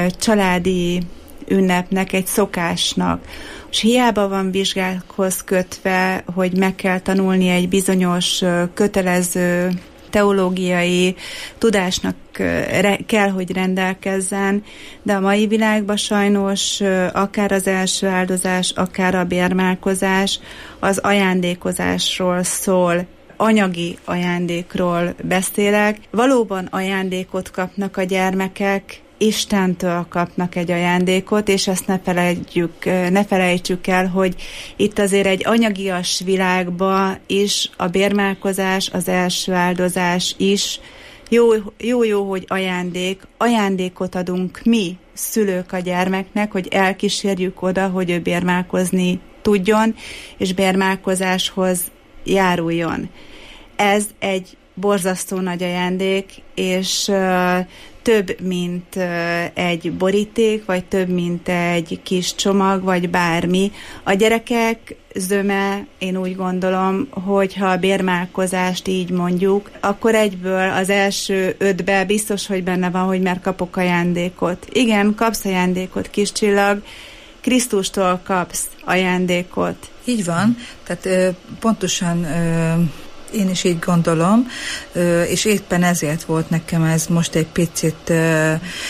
családi ünnepnek, egy szokásnak. És hiába van vizsgákhoz kötve, hogy meg kell tanulni egy bizonyos kötelező teológiai tudásnak kell, hogy rendelkezzen, de a mai világban sajnos akár az első áldozás, akár a bérmálkozás az ajándékozásról szól. Anyagi ajándékról beszélek. Valóban ajándékot kapnak a gyermekek, Istentől kapnak egy ajándékot, és ezt ne felejtjük, ne felejtsük el, hogy itt azért egy anyagias világban is a bérmálkozás, az első áldozás is jó, jó, jó, hogy ajándék. Ajándékot adunk mi, szülők a gyermeknek, hogy elkísérjük oda, hogy ő bérmálkozni tudjon, és bérmálkozáshoz járuljon. Ez egy borzasztó nagy ajándék, és uh, több, mint uh, egy boríték, vagy több, mint egy kis csomag, vagy bármi. A gyerekek zöme, én úgy gondolom, hogy ha a bérmálkozást így mondjuk, akkor egyből az első ötbe biztos, hogy benne van, hogy már kapok ajándékot. Igen, kapsz ajándékot, kis csillag, Krisztustól kapsz ajándékot. Így van, tehát ö, pontosan ö, én is így gondolom, ö, és éppen ezért volt nekem ez most egy picit ö,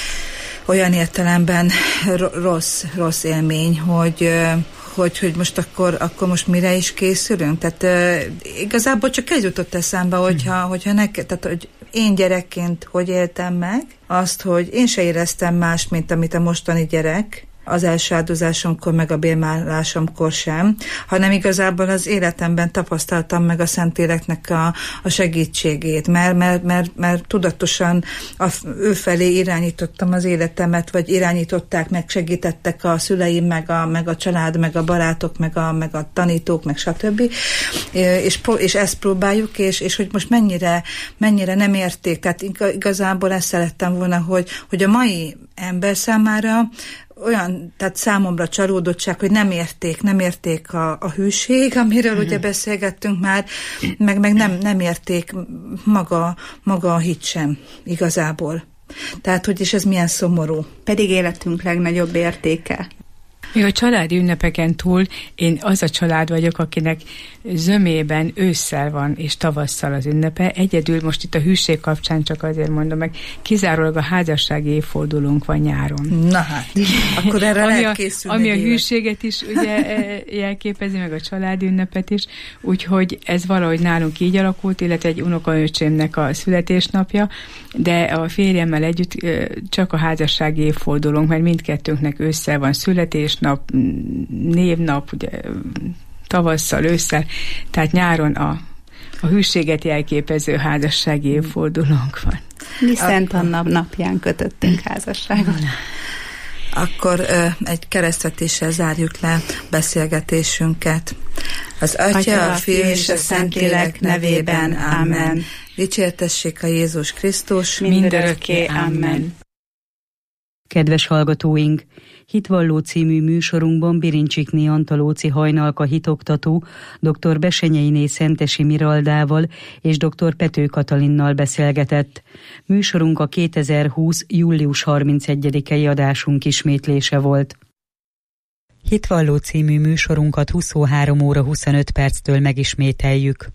olyan értelemben rossz, rossz élmény, hogy ö, Hogy, hogy most akkor, akkor most mire is készülünk. Tehát uh, igazából csak egy jutott eszembe, hogyha, hogyha neked, tehát hogy én gyerekként hogy éltem meg, azt, hogy én se éreztem más, mint amit a mostani gyerek, az első áldozásomkor, meg a bérmálásomkor sem, hanem igazából az életemben tapasztaltam meg a Szentléleknek a, a segítségét, mert, mert, mert, mert tudatosan a, ő felé irányítottam az életemet, vagy irányították, meg segítettek a szüleim, meg a, meg a család, meg a barátok, meg a, meg a tanítók, meg stb. És, és ezt próbáljuk, és, és hogy most mennyire, mennyire nem érték. Tehát igazából ezt szerettem volna, hogy, hogy a mai ember számára olyan, tehát számomra csalódottság, hogy nem érték, nem érték a, a hűség, amiről uh-huh. ugye beszélgettünk már, meg, meg nem, nem érték maga, maga a hit sem igazából. Tehát, hogy és ez milyen szomorú. Pedig életünk legnagyobb értéke. Mi a családi ünnepeken túl én az a család vagyok, akinek zömében ősszel van és tavasszal az ünnepe. Egyedül most itt a hűség kapcsán csak azért mondom meg, kizárólag a házassági évfordulónk van nyáron. Na hát, akkor erre ami lehet a, készülni. Ami a hűséget is ugye jelképezi, meg a családi ünnepet is, úgyhogy ez valahogy nálunk így alakult, illetve egy unokaöcsémnek a születésnapja, de a férjemmel együtt csak a házassági évfordulónk, mert mindkettőnknek ősszel van születésnap, névnap, ugye tavasszal, ősszel, tehát nyáron a, a hűséget jelképező házassági évfordulónk van. Mi Szent Anna napján kötöttünk házasságot. Akkor ö, egy keresztvetéssel zárjuk le beszélgetésünket. Az Atya, Atya a Fiú és a Szentlélek nevében. Amen. Dicsértessék a Jézus Krisztus. Mindörökké. Amen. Kedves hallgatóink! Hitvalló című műsorunkban Birincsikné Antalóci Hajnalka hitoktató, dr. Besenyeiné Szentesi Miraldával és dr. Pető Katalinnal beszélgetett. Műsorunk a kétezer-húsz. július harmincegyedikei adásunk ismétlése volt. Hitvalló című műsorunkat huszonhárom óra huszonöt perctől megismételjük.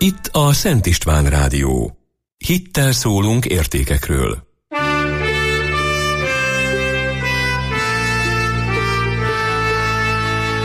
Itt a Szent István Rádió. Hittel szólunk értékekről.